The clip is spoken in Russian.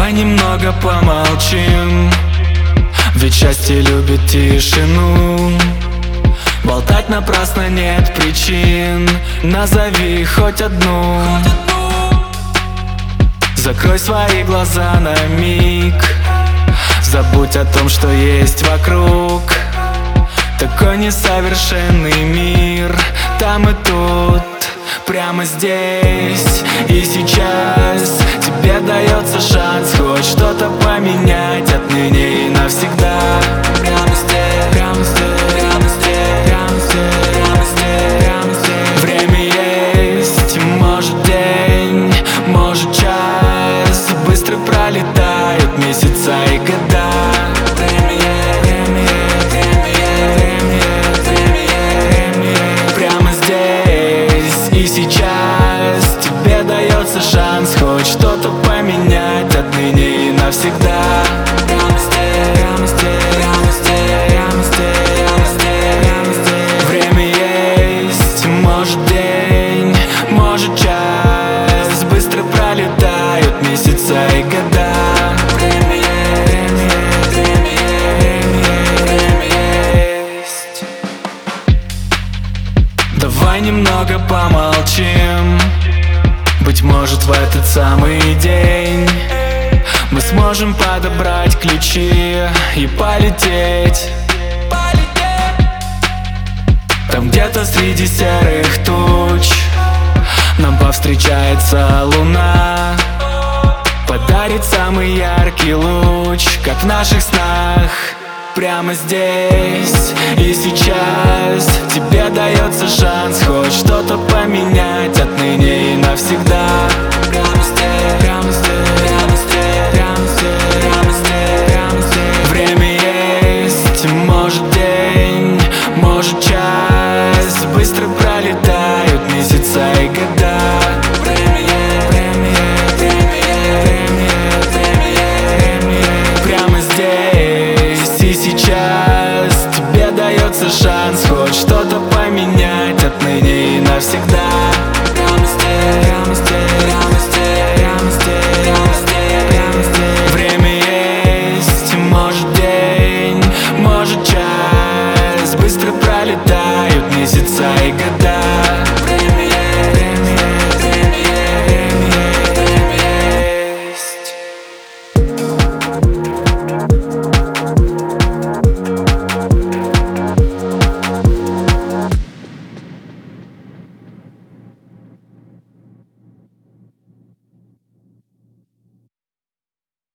Давай немного помолчим, ведь счастье любит тишину. Болтать напрасно нет причин, назови хоть одну. Закрой свои глаза на миг, забудь о том, что есть вокруг. Такой несовершенный мир, там и тут, прямо здесь и сейчас. Тебе дается шанс хоть что-то поменять отныне и навсегда. Прямо здесь, прямо здесь, прямо здесь, прямо здесь, прямо здесь, прямо здесь. Время есть, может день, может час. Быстро пролетают месяца и года. Время есть, время есть, время есть, время есть, время есть, время есть. Прямо здесь и сейчас тебе дается шанс хоть что-то поменять отныне и навсегда. Прямо здесь, прямо здесь, прямо здесь, прямо здесь, прямо здесь, прямо здесь. Время есть, может день, может час. Быстро пролетают месяца и года. Время есть, время есть, время есть, время есть. Давай немного помолчим. Быть может, в этот самый день мы сможем подобрать ключи и полететь. Там где-то среди серых туч нам повстречается луна, подарит самый яркий луч, как в наших снах. Прямо здесь и сейчас тебе дается шанс хоть что-то поменять отныне и навсегда.